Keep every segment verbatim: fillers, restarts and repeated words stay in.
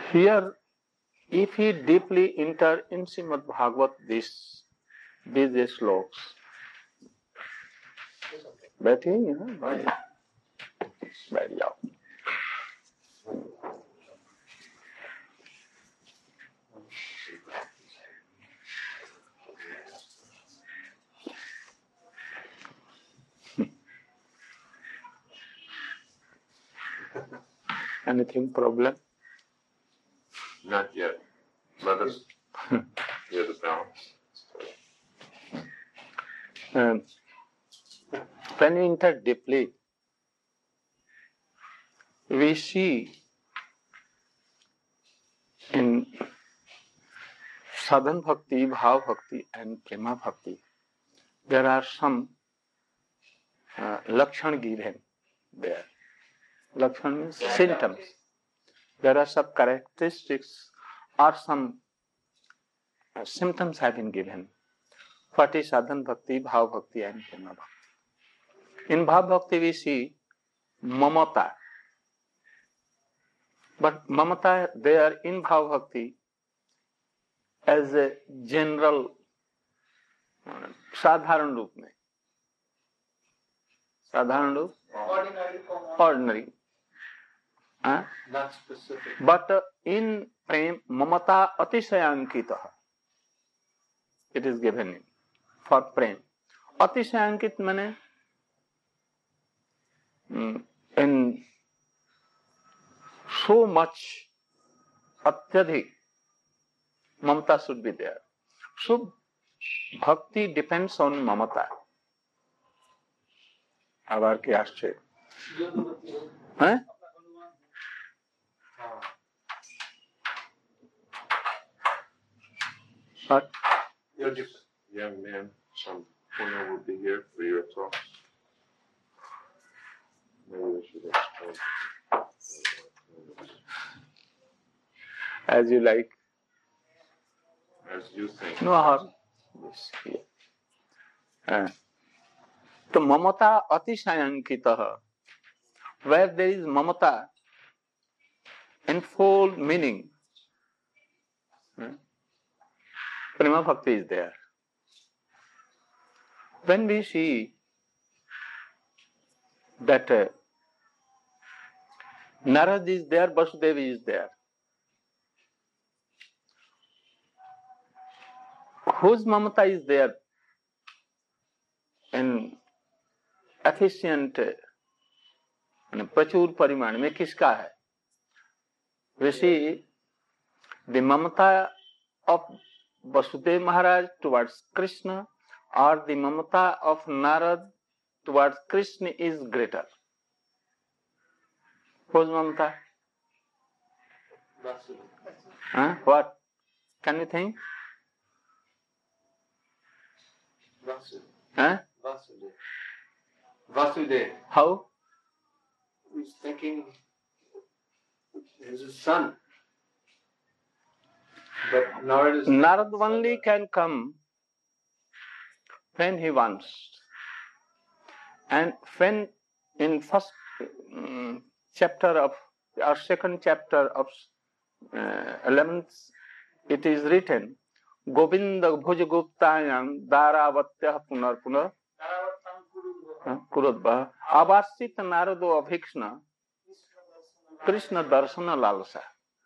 Here, if he deeply enter in Srimad Bhagavat, this, these sloks, बैठिए यहाँ बैठ जाओ. Anything problem? Not yet. Let us hear the balance. Um, when we enter deeply, we see in sadhana bhakti, bhav bhakti, and prema bhakti, there are some uh, lakshan given there. Lakshan means symptoms. There are some characteristics or some uh, symptoms have been given. What is sadhana bhakti, bhav bhakti, and prema bhakti? In bhav bhakti we see mamata. But mamata there in bhav bhakti as a general, साधारण रूप में, साधारण रूप, ordinary, uh, not specific. But uh, in prem mamata atishayankita, it is given in for prem. Atishayankit means um, in so much atyadhik mamata should be there. So bhakti depends on mamata. आवार के आश्चर्य हैं? But Young, young man, some Puna will be here for your talk. Maybe we should explain. as you like. As you think. No harm. Yes, yeah. uh, तो ममता अतिशयांकितः, where there is mamata in full meaning, hmm? Prema bhakti is there. When we see that uh, Narad is there, Vasudevi is there, whose mamata is there in efficient, प्रचुर परिमाण में किसका है? We see the mamata of Vasudev Maharaj towards Krishna or the mamata of Narad towards Krishna is greater. Whose mamata? Huh? What? Can you think? Vasudev. Huh? Vasudev. Vasudev. How? He's thinking he's his son. But Narad is... Narad only can come when he wants. And when in first um, chapter of, or second chapter of uh, eleventh, it is written, Govinda Bhuj Guptayam Daravatya Punar Punar Kurudbha Avasit Narado Abhikshna Krishna Darshana Lalasa.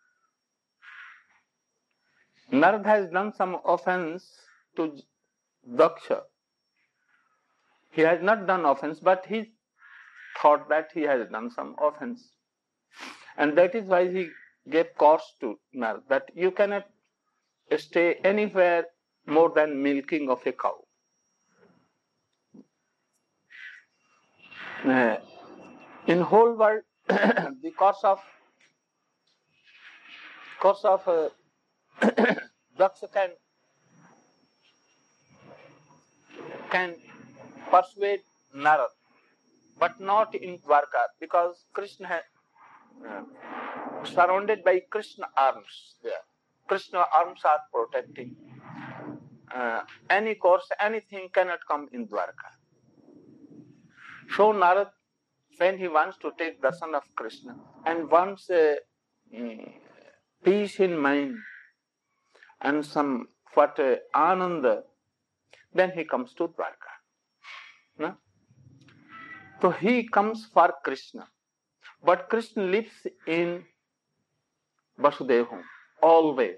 Narad has done some offense to Daksha. He has not done offense, but he thought that he has done some offense. And that is why he gave course to Narad, that you cannot stay anywhere more than milking of a cow. Uh, in whole world, the course of course of uh, Daksha can can persuade Narad, but not in Dwarka, because Krishna has uh, surrounded by Krishna arms there. Krishna arms are protecting. Uh, any course, anything cannot come in Dwarka. So Narad, when he wants to take darshan of Krishna, and once uh, peace in mind and some what uh, ananda, then he comes to Dwarka. No? So he comes for Krishna. But Krishna lives in Vasudeva home, always.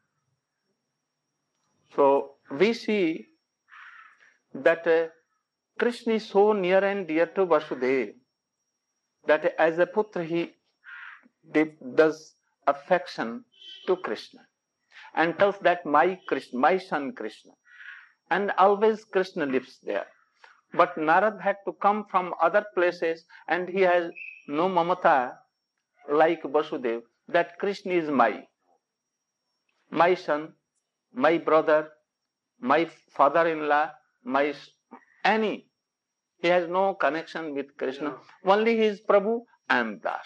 So we see that uh, Krishna is so near and dear to Vasudeva that as a putra he does affection to Krishna and tells that my Krishna, my son Krishna. And always Krishna lives there. But Narad had to come from other places and he has no mamata like Vasudeva, that Krishna is my, my son, my brother, my father-in-law, my any. He has no connection with Krishna. Only he is Prabhu, I am Das.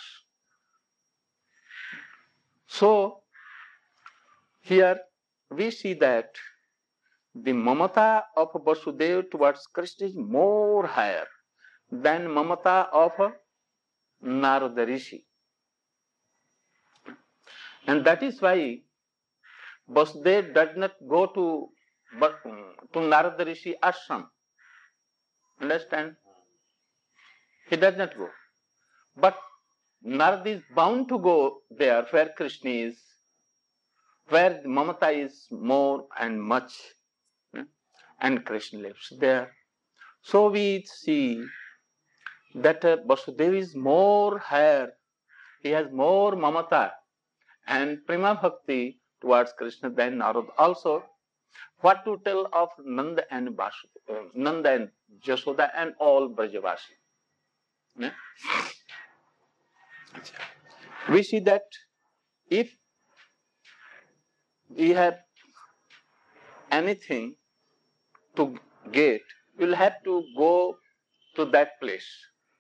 So, here we see that the mamata of Vasudeva towards Krishna is more higher than mamata of Narada Rishi. And that is why Vasudeva does not go to, to Narada Rishi ashram. Understand? He does not go. But Narada is bound to go there where Krishna is, where mamata is more and much, and Krishna lives there. So we see that uh, Vasudeva is more higher, he has more mamata and prema bhakti towards Krishna than Narada. Also, what to tell of Nanda and Vasudeva, uh, Nanda and Jasoda and all Brajavasi. Yeah? We see that if we have anything to get, we'll have to go to that place.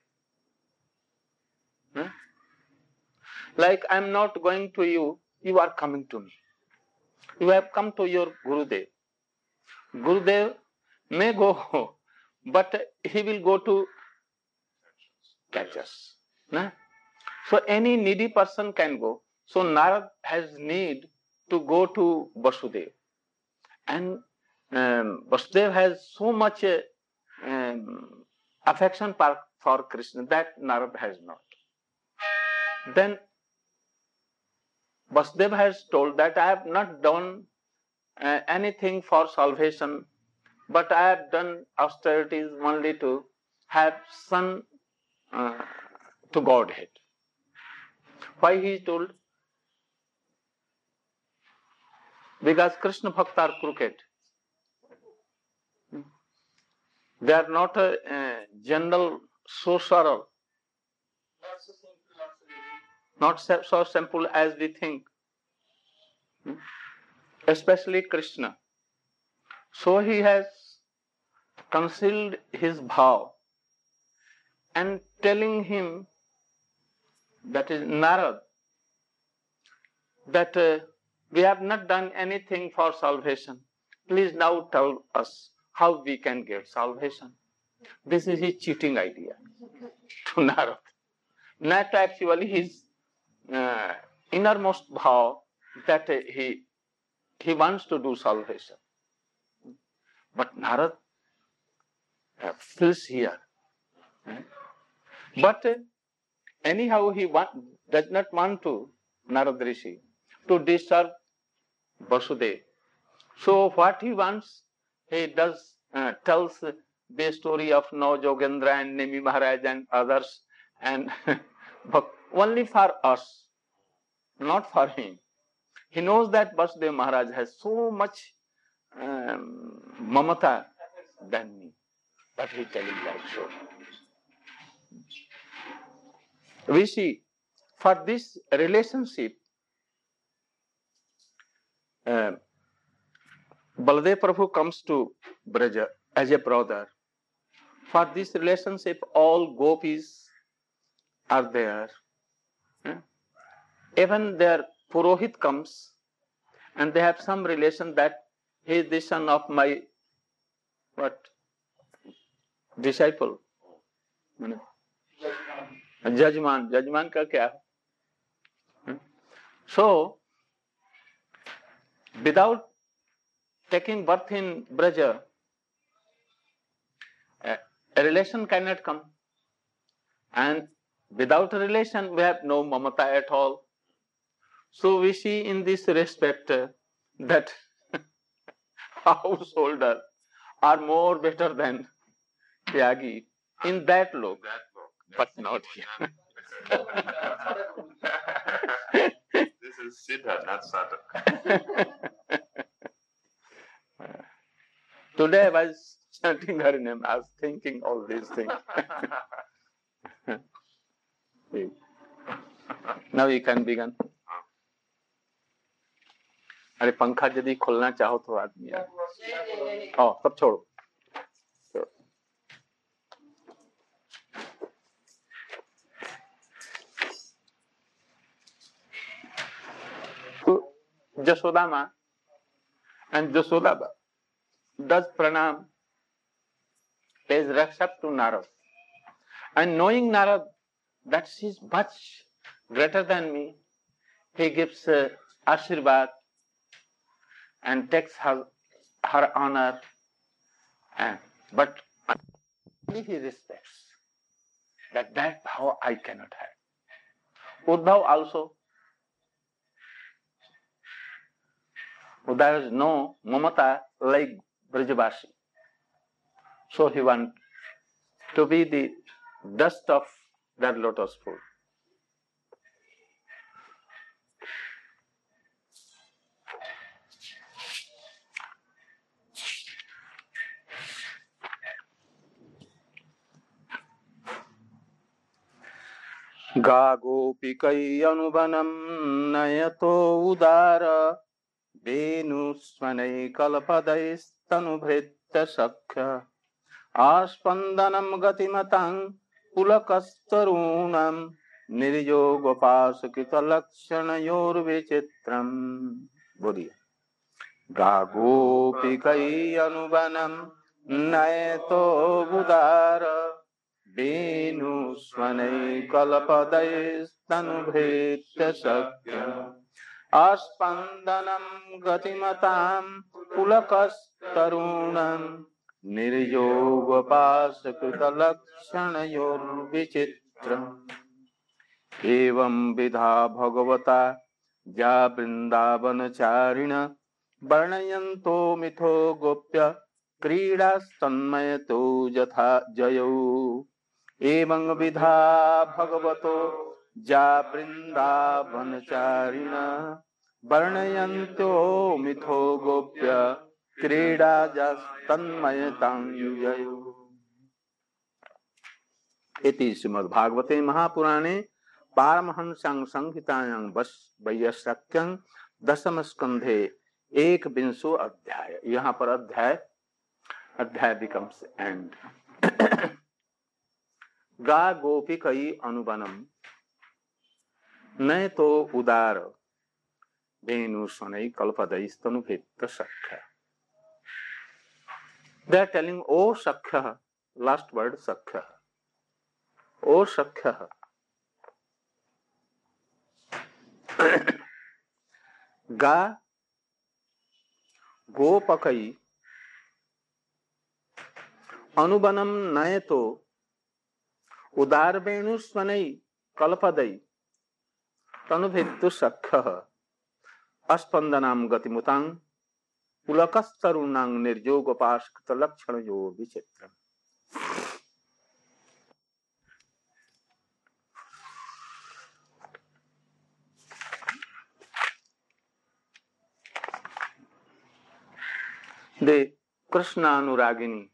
Hmm? Like I'm not going to you, you are coming to me. You have come to your Gurudev. Gurudev may go, but he will go to catch us. Hmm? So any needy person can go. So Narad has need to go to Vasudeva. And um, Vasudeva has so much uh, um, affection for, for Krishna that Narad has not. Then Vasudeva has told that I have not done uh, anything for salvation, but I have done austerities only to have son uh, to Godhead. Why he told? Because Krishna Bhakta are crooked. They are not a, a general sorcerer. Not so simple as we think. Especially Krishna. So he has concealed his bhav and telling him, that is Narad, that uh, we have not done anything for salvation. Please now tell us how we can get salvation. This is his cheating idea to Narad. Not actually his uh, innermost bhav that uh, he, he wants to do salvation. But Narad uh, feels here. But uh, anyhow he want, does not want to, Narad Rishi, to disturb Vasudeva. So what he wants, he does uh, tells the story of Nau Jogendra and Nemi Maharaj and others, and but only for us, not for him. He knows that Vasudeva Maharaj has so much um, mamata than me, but he telling like so. We see, for this relationship, uh, Baladev Prabhu comes to Braja as a brother. For this relationship, all gopis are there. Yeah? Even their Purohit comes and they have some relation that he is the son of my what disciple. Jajman. Jajman ka kya? So, without taking birth in Braja, a, a relation cannot come. And without a relation, we have no mamata at all. So we see in this respect uh, that householders are more better than Tyagi in that look, That book. but not here. This is Siddha, not Sattva. Today I was chanting her name, I was thinking all these things. Now you can begin. अरे पंखा यदि खोलना चाहो तो आदमी ओ सब छोड़ो छोड़ो Jashoda Ma and Jashoda does pranam, pays respect to Narad, and knowing Narad that she is much greater than me, he gives uh, Ashirvad and takes her, her honor, and, but only he respects. That that how I cannot have. Uddhav also, Uddhav has no mamata like Brajavashi. So he wants to be the dust of that lotus foot. गा गोपिकै अनुवनं नयतो उदार वेणुस्वनै कल्पदैस्तनुभृत्य सख्य आस्पन्दनं गतिमतां पुलकस्तरूणां निर्योगोपासकृतलक्षणयोर्विचित्रम् बोलिए गा गोपिकै अनुवनं नयतो उदार वेणुस्वनै कल्पदैस्तनुभृत्य सख्य आस्पन्दनं गतिमतां पुलकस्तरूणां निर्योगोपासकृतलक्षणयोर्विचित्रम् एवं विधा भगवता या वृन्दावनचारिण वर्णयन्तो मिथो गोप्य क्रीडास्तन्मयतो यथा जयौ एवं विधा भगवतो जा वृन्दावनचारिण वर्णयन्तो मिथो गोप्य क्रीडास्तन्मयतां जयौ। इति श्रीमद्भागवते महापुराणे पारमहंस्यां संहितायां वैयास्यक्यं दशम स्कंधे एक विंशो अध्याय। यहाँ पर अध्याय अध्याय becomes end. गा गोपिकै अनुवनं नय तो उदार वेणुस्वनै कल्पदैस्तनुभृत्य सख्य। They are telling, O Sakhya, last word Sakhya. O Sakhya, Ga Gopakai Anubanam Nayato Udar Venusvanai Kalpadai Tanubhitu Sakhya Aspandanam Gatimutang Pulakastarunang Nirjogopaskata Lakshanayo Vichitram. The Krishna Anuragini.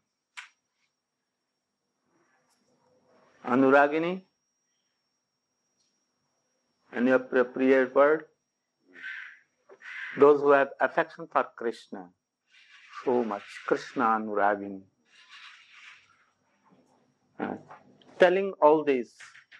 Anuragini, any appropriate word? Those who have affection for Krishna, so much. Krishna Anuragini. Uh, telling all these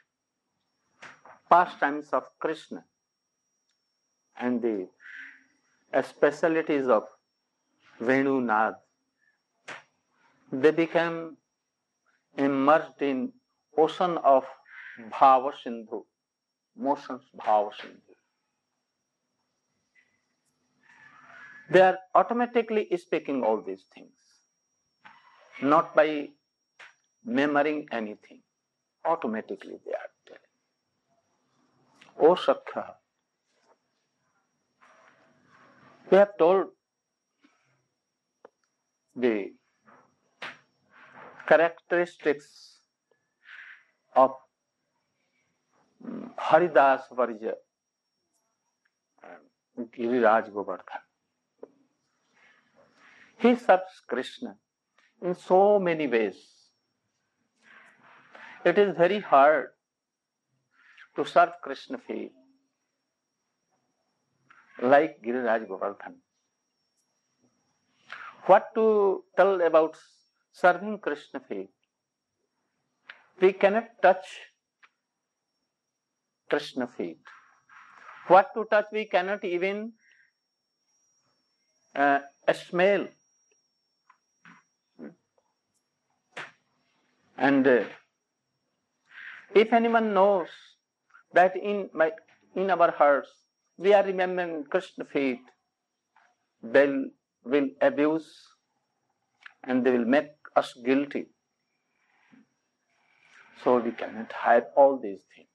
pastimes of Krishna and the specialities of Venu Nad, they became immersed in ocean of Bhava Sindhu, motions Bhava Sindhu. They are automatically speaking all these things, not by memorizing anything. Automatically they are telling. O Sakha, we have told the characteristics of um, Haridas Varja, um, Giriraj Govardhan. He serves Krishna in so many ways. It is very hard to serve Krishna feet like Giriraj Govardhan. What to tell about serving Krishna feet? We cannot touch Krishna feet. What to touch? We cannot even uh, smell. And uh, if anyone knows that in my in our hearts we are remembering Krishna feet, they will abuse and they will make us guilty. So we cannot hide all these things.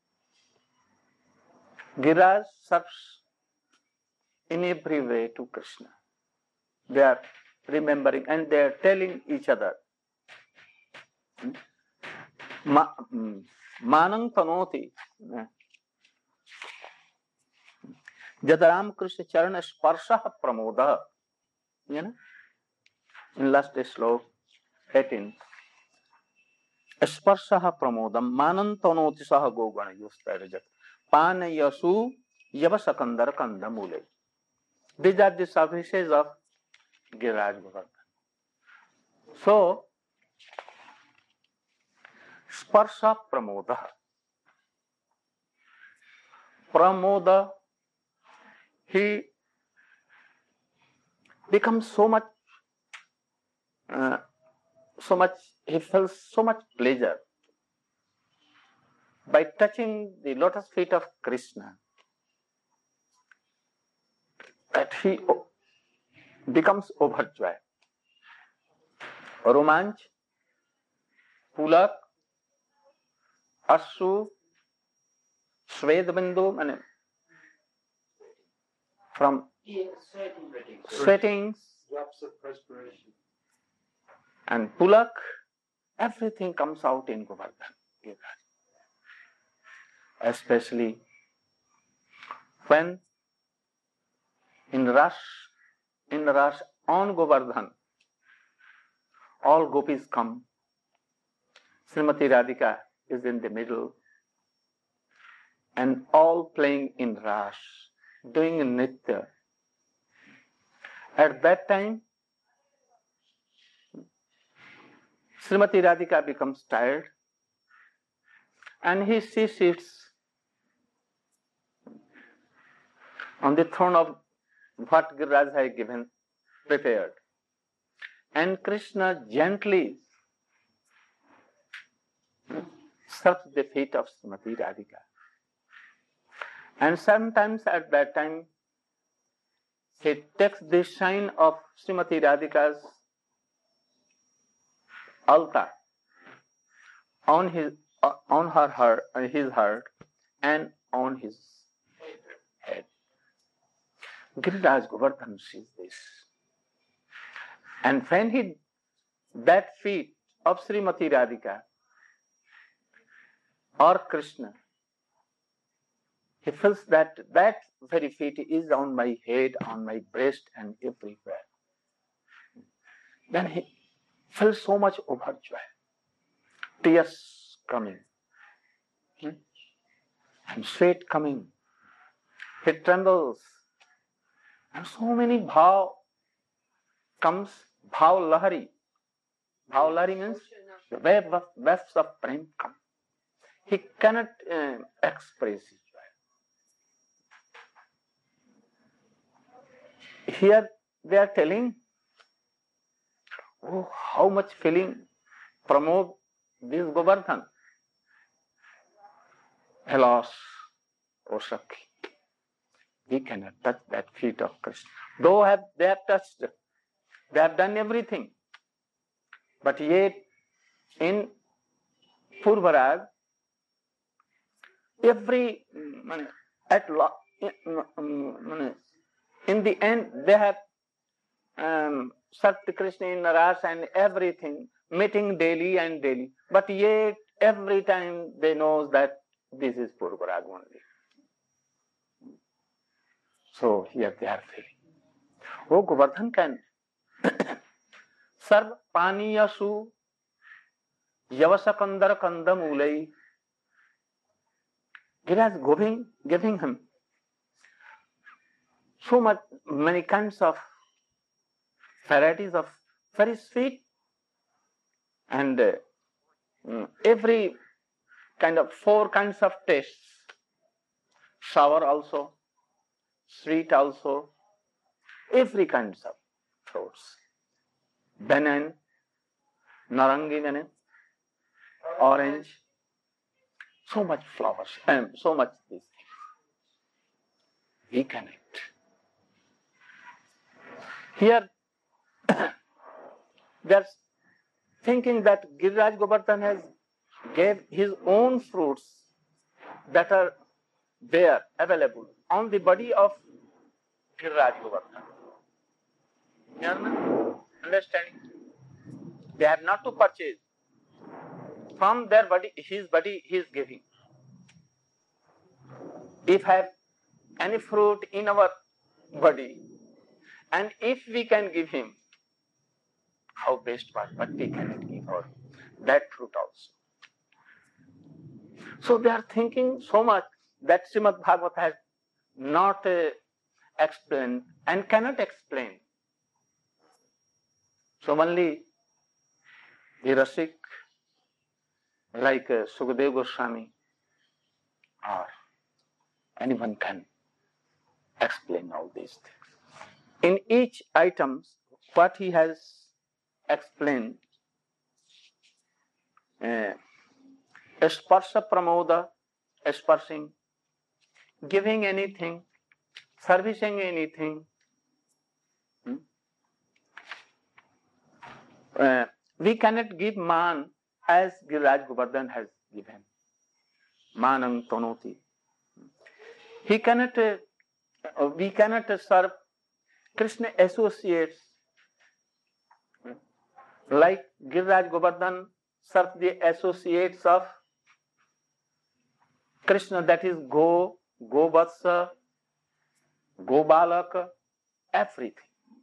Giriraj serves in every way to Krishna. They are remembering and they are telling each other. Manang tanoti Jadaram Krishna Charana Sparsha Pramoda. You know? In last slok eighteen. Sparsha Pramodam Manang tanoti Saha Gogana Yustarajat Pana Yasu Yavasakandar Kandamule. These are the services of Giriraj Govardhan. So, Sparsha Pramoda. Pramoda, he becomes so much, uh, so much, he feels so much pleasure by touching the lotus feet of Krishna that he becomes overjoyed. Romanch, Pulak, Ashu, Svedbindu, and from Yeah, sweating. sweatings Drops of perspiration. and Pulak, everything comes out in Govardhan. Especially when in rush, in rush on Govardhan, all gopis come. Srimati Radhika is in the middle and all playing in rush, doing nitya. At that time, Srimati Radhika becomes tired and he she sits on the throne of what Giriraj had given, prepared. And Krishna gently serves the feet of Srimati Radhika. And sometimes at that time, he takes the shine of Srimati Radhika's altar on his, uh, on her heart, uh, his heart, and on his head. Giriraj Govardhan sees this, and when he that feet of Srimati Radhika or Krishna, he feels that that very feet is on my head, on my breast, and everywhere. Then he feels so much overjoyed, tears coming, hmm? and sweat coming. He trembles, and so many bhav comes. Bhav lahari. Bhav lahari means the wave of waves of prem come. He cannot uh, express his joy. Here they are telling, oh, how much feeling promote this Govardhan. Alas, O Sakhi, we cannot touch that feet of Krishna. Though have, they have touched, they have done everything. But yet, in Purvarag, every, at in the end, they have um, served Krishna in Ras and everything, meeting daily and daily. But yet, every time they know that this is Purvarag only. So here they are feeling. Oh, Govardhan can serve Paniyasu Yavasakandar Kandamulai. Giriraj giving, giving him so much, many kinds of varieties of very sweet and uh, every kind of four kinds of tastes. Sour also, sweet also, every kinds of fruits. Banana, narangi banana, orange, so much flowers, and so much these things. We connect. Here, they are thinking that Giriraj Govardhan has gave his own fruits that are there, available on the body of Giriraj Govardhan. You are understanding? They have not to purchase. From their body, his body he is giving. If have any fruit in our body, and if we can give him, how best part, but we cannot give her that fruit also. So they are thinking so much that Srimad Bhagavata has not uh, explained and cannot explain. So only the Rasik, like uh, Sukadeva Goswami, or anyone can explain all these things. In each item, what he has explained, uh, sparsha pramoda, sparsing, giving anything, servicing anything. Hmm? Uh, we cannot give man as Giriraj Govardhan has given. Manam tonoti. He cannot, uh, we cannot serve Krishna associates like Giriraj Govardhan serve the associates of Krishna, that is Go, Govatsa, Gobalaka, everything.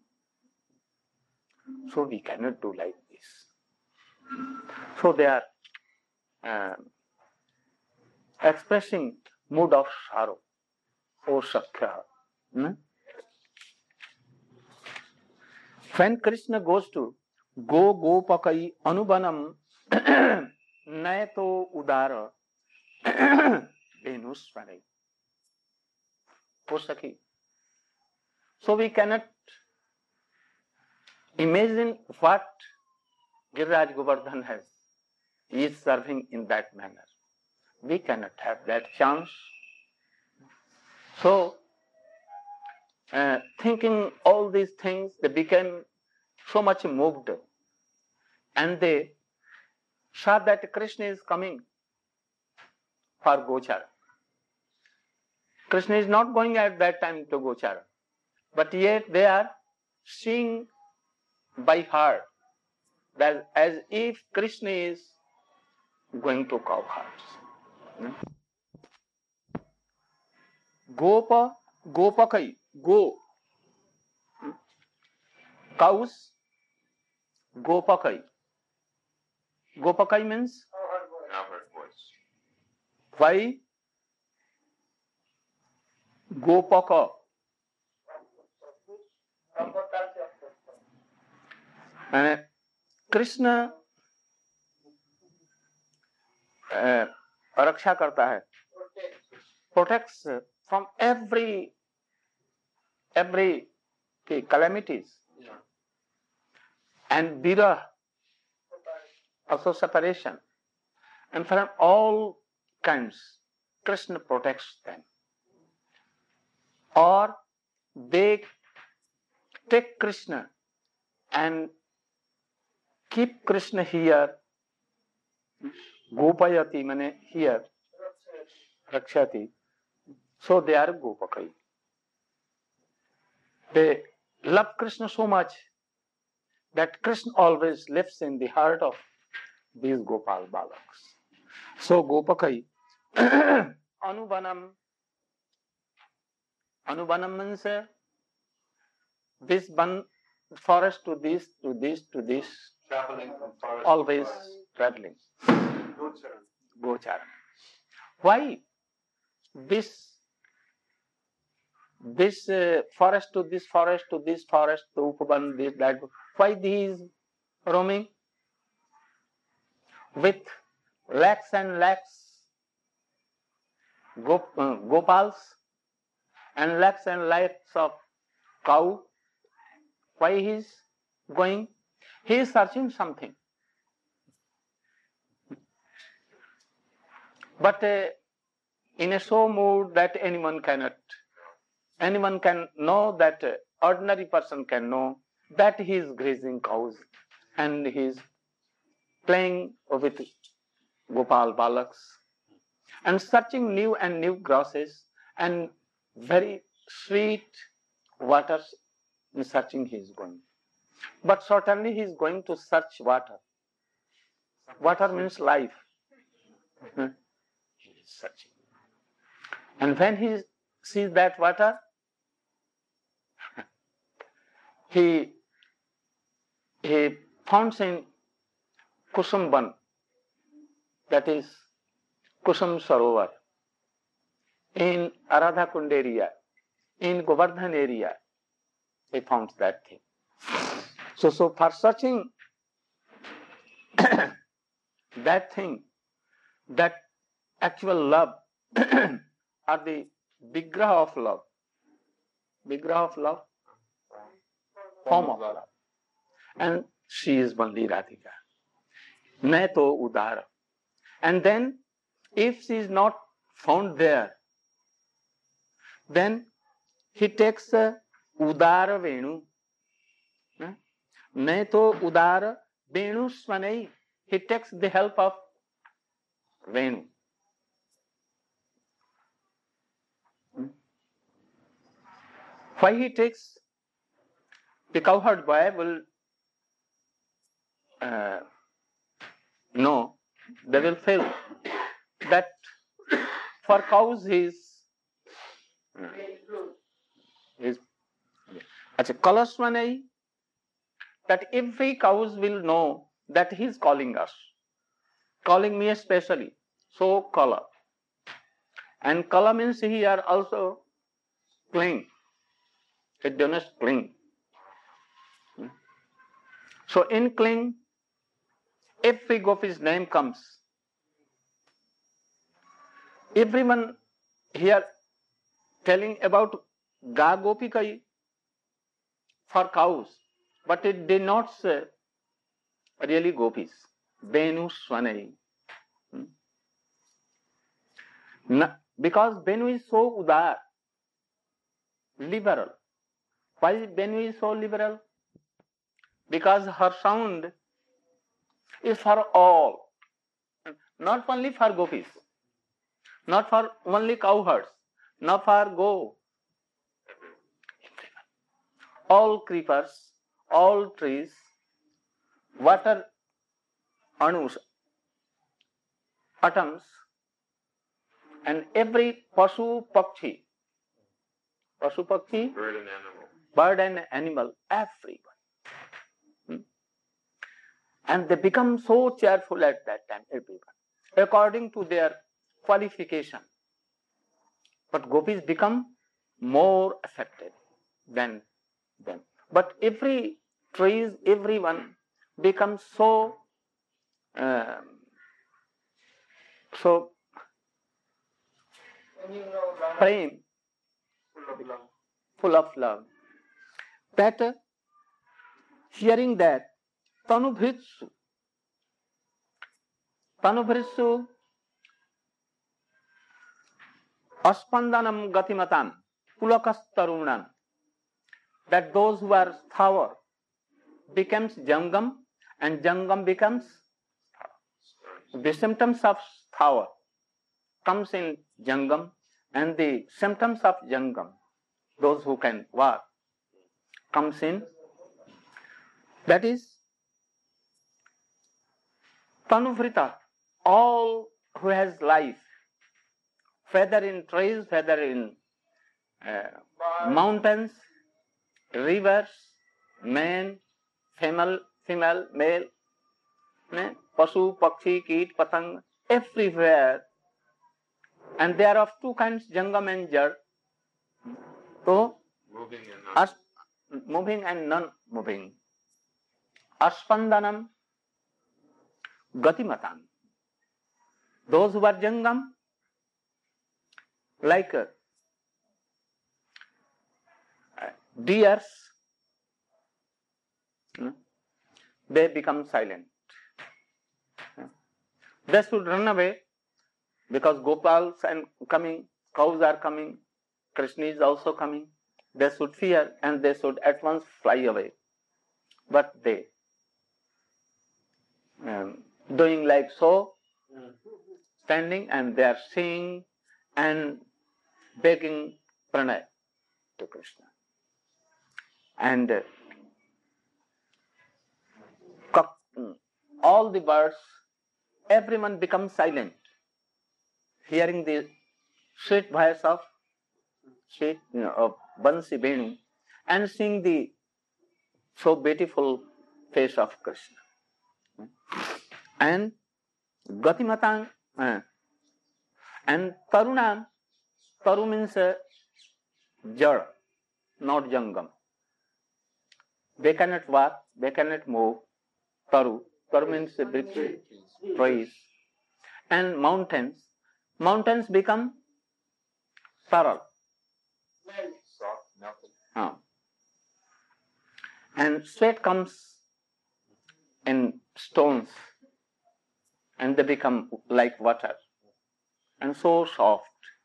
So we cannot do like this. So they are uh, expressing mood of sorrow, O Sakhya. Hmm? When Krishna goes to Go Gopakai Anubanam Nayato Udara Venuswarai. O Sakhi. So we cannot imagine what Giriraj Govardhan has. He is serving in that manner. We cannot have that chance. So, uh, thinking all these things, they became so much moved. And they saw that Krishna is coming for Gochara. Krishna is not going at that time to Gochara. But yet they are seeing by heart that as if Krishna is going to cow hearts. Gopa, Gopakai, go. Cows, Gopakai. Gopakai means? Now her voice. Why? Gopaka. Uh, Krishna uh, रक्षा करता है, protects from every every okay, calamities, yeah. And birah, also separation, and from all kinds, Krishna protects them. Or they take Krishna and keep Krishna here, Gopayati means here, Rakshati, so they are Gopakai. They love Krishna so much that Krishna always lives in the heart of these Gopal Balaks. So Gopakai, Anubanam, Anubanam means uh, this one forest to this, to this, to this, Traveling from forest always to forest. traveling. Gocharan. Gocharan. Why this this uh, forest to this forest to this forest to Upaban, this, that? Why these roaming with lakhs and lakhs gop, uh, gopals and lakhs and lakhs of cow? Why he is going? He is searching something. But uh, in a so mood that anyone cannot, anyone can know that, uh, ordinary person can know that he is grazing cows and he is playing with Gopal Balaks and searching new and new grasses and very sweet waters. In searching he is going. But certainly he is going to search water. Water means life. He is searching. And when he sees that water, he, he founds in Kusumban, that is Kusum Sarovar, in Aradha Kund area, in Govardhan area, he found that thing. So, so for searching that thing, that actual love, or the Vigraha of love, Vigraha of love, form of love. And she is only Radhika. Naito Udara. And then, if she is not found there, then he takes uh, Udara Venu. Naito Udara Venu Swanai. He takes the help of Venu. Why he takes? The cowherd boy will uh, know, they will feel that for cows he is is अच्छा Kalaswanai, that every cows will know that he is calling us, calling me especially. So Kala. And Kala means here also cling. It does cling. So in cling, every gopi's name comes. Everyone here telling about Ga Gopikai for cows, but it did not say really gopis. Benu Swanai. Because Benu is so udar, liberal. Why is Benu so liberal? Because her sound is for all, not only for gopis, not for only cowherds, not for go. All creepers, all trees, water anus, atoms, and every pasu pakshi, pasu pakshi, Bird and animal. bird and animal, everyone. Hmm? And they become so cheerful at that time, everyone, according to their qualification. But gopis become more affected than them. But every trees, everyone becomes so uh, so prem, full of love, that uh, hearing that tanubhritsu, tanubhritsu aspandanam gatimatam pulakas tarunam, that those who are sthava becomes jangam and jangam becomes sthava. The symptoms of sthava comes in jangam and the symptoms of jangam, those who can walk, comes in, that is tanuvrita, all who has life, whether in trees, whether in uh, mountains, rivers, man, female, female, male, pasu, pakshi, keet, patang, everywhere. And there are of two kinds, jangam and jad. So, moving and not as, moving and non-moving. Aspandanam, gatimatam. Those who are jangam, like uh, deers, they become silent. They should run away because Gopals are coming, cows are coming, Krishna is also coming. They should fear and they should at once fly away. But they um, doing like so, standing, and they are singing and begging pranay to Krishna. And uh, all the birds, everyone becomes silent, hearing the sweet voice of sweet, you know, of Bansi Venu, and seeing the so beautiful face of Krishna. And Gatimatang uh, and Tarunam, Taru means uh, Jad, not Jangam. They cannot walk, they cannot move. Taru, Taru means uh, trees. And mountains, mountains become saral. soft, melted. Uh. And sweat comes in stones and they become like water and so soft.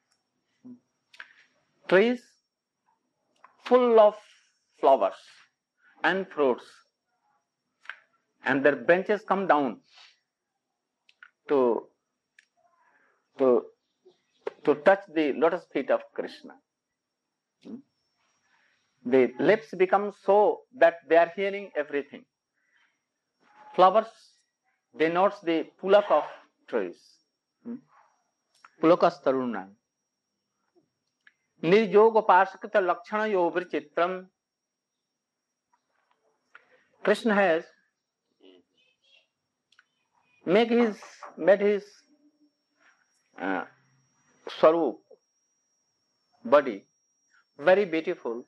Trees full of flowers and fruits, and their branches come down to, to, to touch the lotus feet of Krishna. The lips become so that they are hearing everything. Flowers denotes the pulak of trees. Pulakas tarunam. Nirjoga pasakita lakshana yo vichitram. Krishna has made his, made his uh, swarup, body, very beautiful.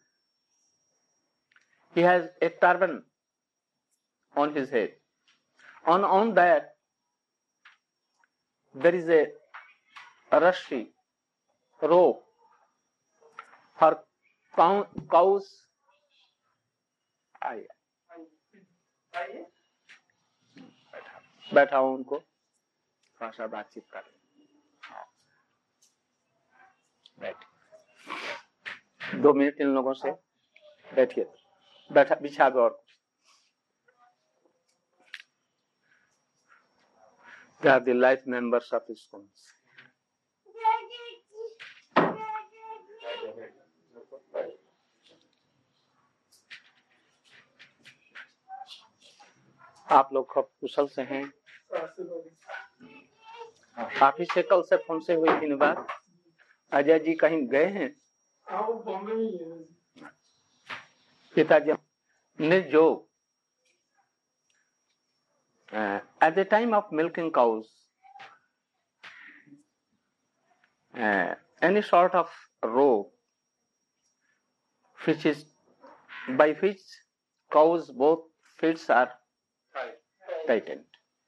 He has a turban on his head. On, on that, there is a, a rashi, rope for cow, cows. आइए बैठा हूं उनको थोड़ा सा बातचीत कर बैठ दो मिनट इन लोगों से बैठिए बैठा बिछा दो और they are the life members of his schools. आप लोग खूब कुशल से हैं। आप ही से कल से फोन से हुई तीन बार। अजय जी कहीं गए हैं? पिताजी निर्जोग। Uh, at the time of milking cows, uh, any sort of rope which is by which cows both feet are tightened.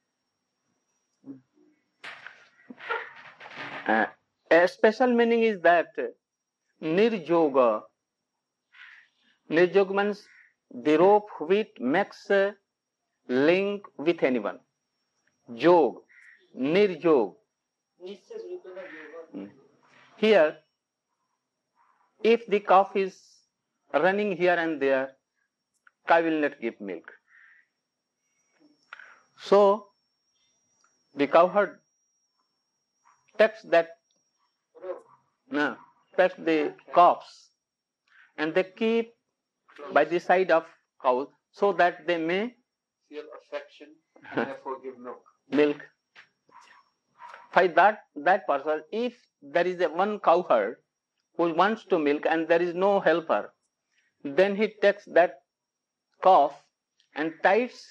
Uh, a special meaning is that nirjoga, nirjoga means the rope which makes a link with anyone. Jog, nirjog. Here, if the calf is running here and there, cow will not give milk. So the cowherd takes that, no, takes the calves and they keep by the side of cows so that they may Feel affection and therefore give milk. milk. By that, that person, if there is a one cowherd who wants to milk and there is no helper, then he takes that calf and ties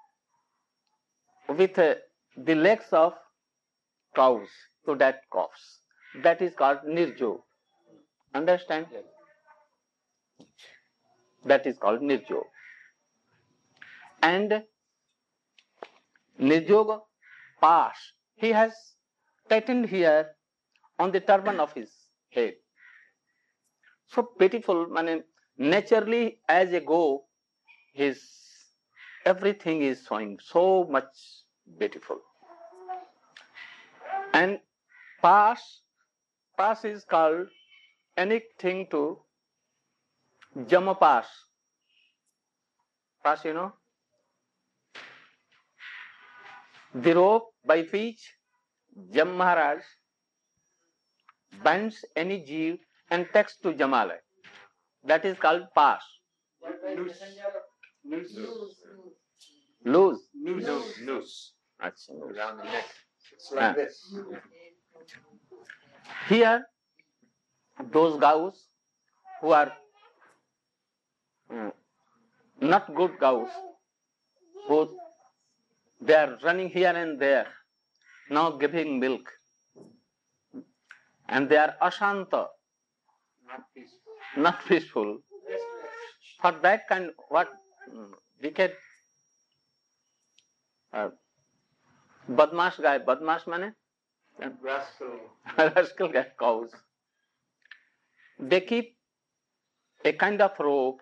with uh, the legs of cows to that calves. That is called nirjog. Understand? That is called nirjog. And nirjog pass, he has tightened here on the turban of his head. So beautiful, I mean, naturally as a go, his everything is showing so much beautiful. And pass, pass is called anything to Jama pass. Pass, you know? The rope by which Jam Maharaj binds any jeev and takes to Jamalaya. That is called pass. Noose. Noose. Loose. Noose. Noose. Achha, loose. Around the neck. It's Ah. like this. Here, those cows who are mm, not good cows, who they are running here and there, now giving milk, and they are ashanta, Not peaceful. not peaceful. For that kind, what mm, wicked uh, badmash guy, badmash mane Rascal. rascal guy cows. They keep a kind of rope.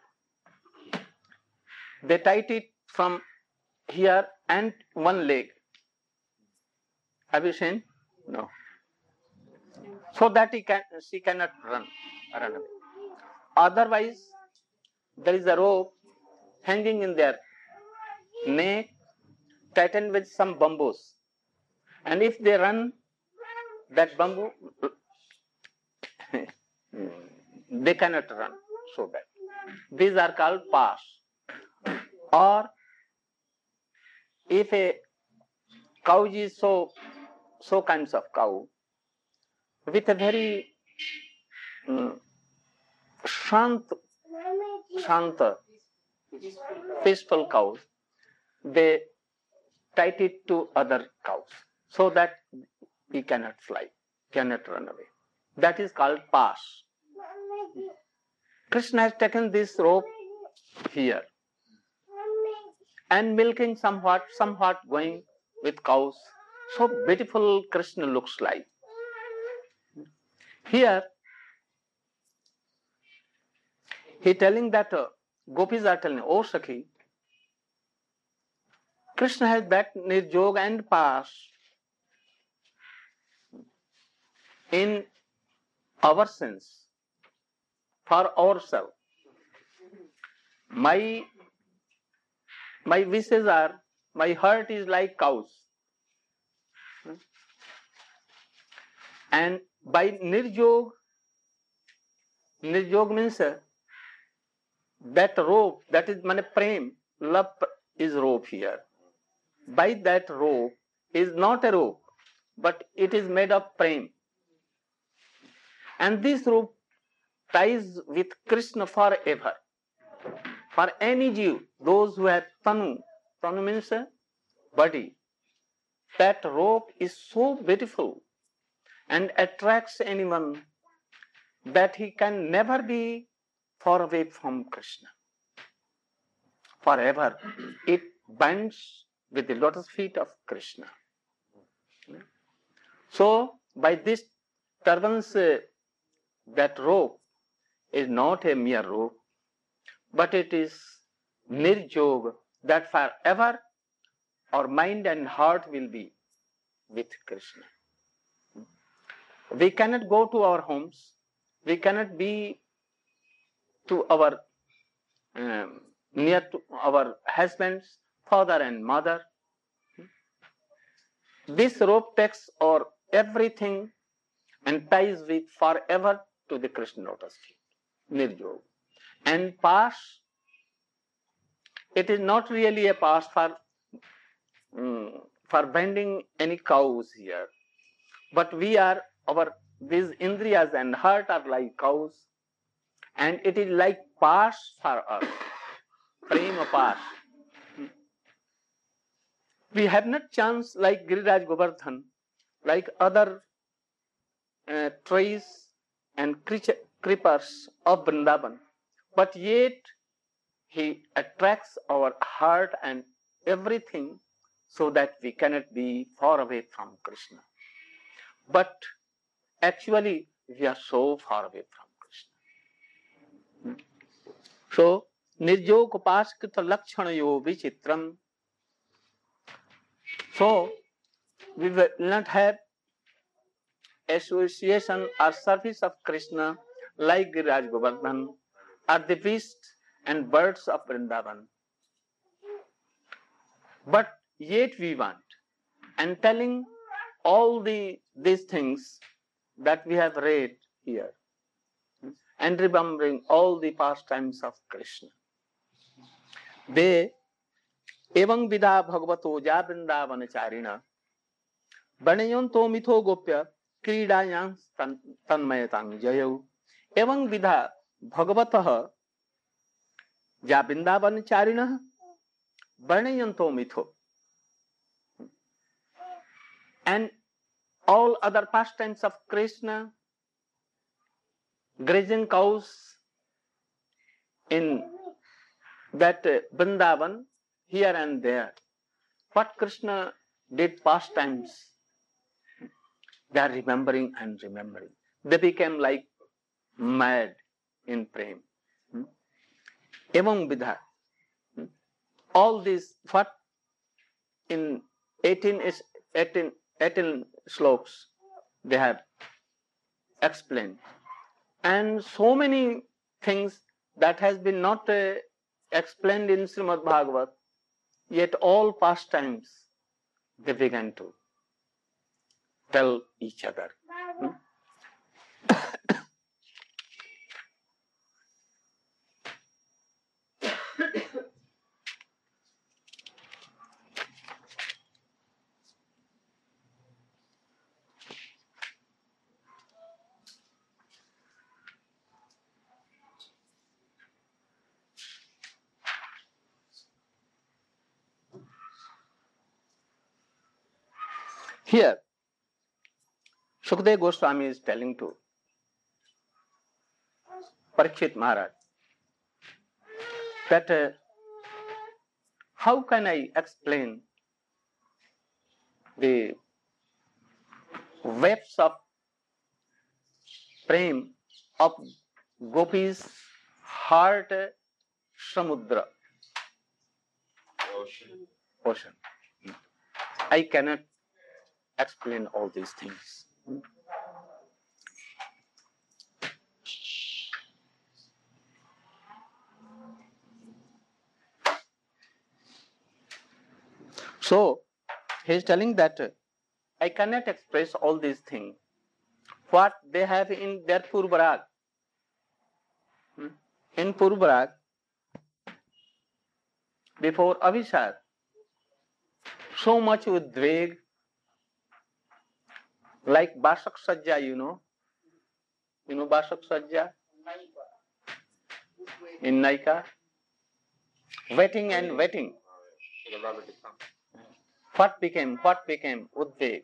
They tie it from here and one leg. Have you seen? No. So that he can, she cannot run, run away. Otherwise, there is a rope hanging in their neck, tightened with some bamboos. And if they run, that bamboo, they cannot run so bad. These are called pass. Or if a cow is so, so kinds of cow, with a very um, shant, shanta, peaceful cows, they tie it to other cows so that he cannot fly, cannot run away. That is called pass. Krishna has taken this rope here and milking somewhat, somewhat going with cows. So beautiful Krishna looks like. Here, he telling that uh, gopis are telling, oh Sakhi, Krishna has that nirjog and pass in our sense, for ourselves. My, my wishes are, my heart is like cows. And by nirjog, nirjog means uh, that rope, that is mane prem, love is rope here. By that rope is not a rope, but it is made of prem. And this rope ties with Krishna forever. For any Jew, those who have tanu, tanu means a body, that rope is so beautiful and attracts anyone that he can never be far away from Krishna. Forever, it binds with the lotus feet of Krishna. So, by this turbans, uh, that rope is not a mere rope, but it is nirjog, that forever our mind and heart will be with Krishna. We cannot go to our homes, we cannot be to our um, near to our husbands, father and mother. This rope takes our everything and ties with forever to the Krishna lotus feet, Nirjog. And pass, it is not really a pass for, um, for bending any cows here, but we are, our, these indriyas and heart are like cows, and it is like pass for us, prema pass. We have not chance like Giriraj Govardhan, like other uh, trees and creature, creepers of Vrindavan, but yet he attracts our heart and everything so that we cannot be far away from Krishna. But actually, we are so far away from Krishna. So, Nirjog Upaskita Lakshanayo Vichitram. So, we will not have association or service of Krishna like Giriraj Govardhan or the beasts and birds of Vrindavan. But yet we want, and telling all the these things that we have read here, and remembering all the pastimes of Krishna. They evam vidha bhagavato ja Vrindavan charina Banayanto mitho gopya क्रीडायां तन्मयतां जयौ एवं विधा भगवतः जा Vrindavan चारिणः वर्णयन्तो मिथो, and all other pastimes of Krishna, grazing cows in that uh, Vrindavan here and there. What Krishna did pastimes, they are remembering and remembering. They became like mad in prem. Evam vidha. All these, what in eighteen, eighteen, eighteen slokas they have explained. And so many things that has been not uh, explained in Srimad Bhagavat, yet all pastimes they began to tell each other. Hmm? Here, Sukadeva Goswami is telling to Parikshit Maharaj that uh, how can I explain the waves of prem of Gopi's heart samudra, Ocean. ocean. I cannot explain all these things. So, he is telling that uh, I cannot express all these things. What they have in their Purvarag. In Purvarag, before Abhishek, so much udveg, like Basak Sajja, you know. You know Basak Sajja? In Naika. Waiting and waiting. What became? What became? Udveg.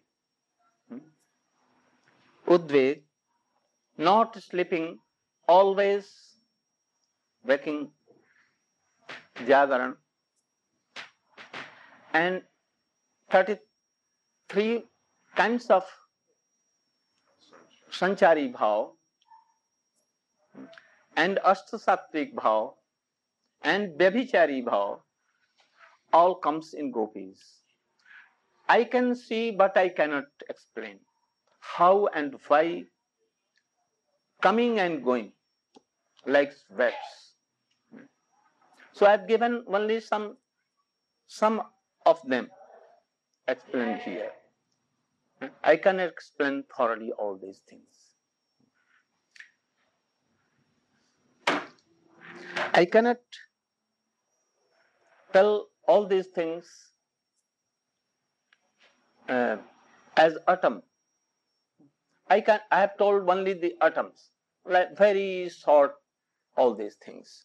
Udveg, not sleeping, always waking, Jagaran, and thirty-three kinds of Sanchari Bhav, and Ashtasattvic Bhav, and Vyabhichari Bhav, all comes in Gopis. I can see, but I cannot explain how and why, coming and going like waves. So I've given only some, some of them explained here. I can explain thoroughly all these things. I cannot tell all these things uh, as atom. I can. I have told only the atoms, like very short, all these things.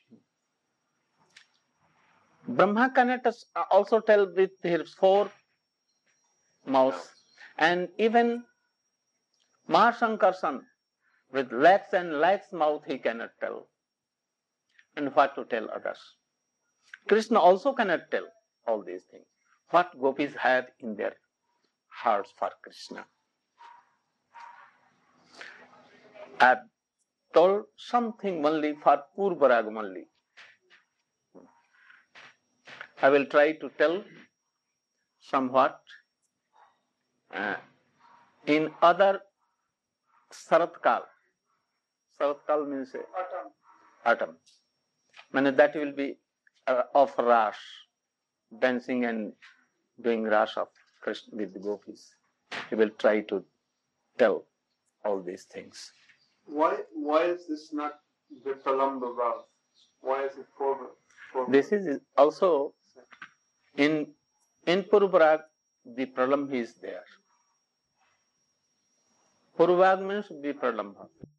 Brahma cannot also tell with his four mouths, and even Mahashankarsan with lakhs and lakhs mouth he cannot tell, and what to tell others. Krishna also cannot tell all these things. What gopis have in their hearts for Krishna. I have told something only for Purvarag only. I will try to tell somewhat uh, in other Saratkal. Saratkal means autumn. Autumn. Means that will be uh, of Ras, dancing and doing Ras of Krishna with the gopis. He will try to tell all these things. Why why is this not the Pralamba Rav? Why is it forward? forward? This is also in in Purvarag, the Pralambha is there. Purvarag means the Pralambha.